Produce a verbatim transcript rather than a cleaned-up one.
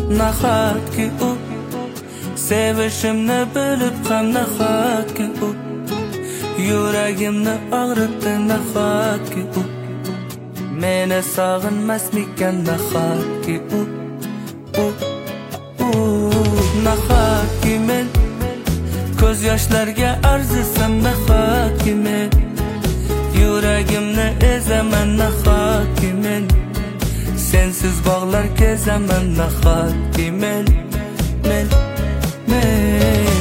nahotki u sevishimni bilib ham nahotki u yuragimni og'ritdi nahotki u meni sog'inmasmikan nahotki u u u nahotki men ko'z yoshlarga arzisam nahotki men yuragimni ezaman nahotki men sensiz bog'lar kezaman nahotki men men men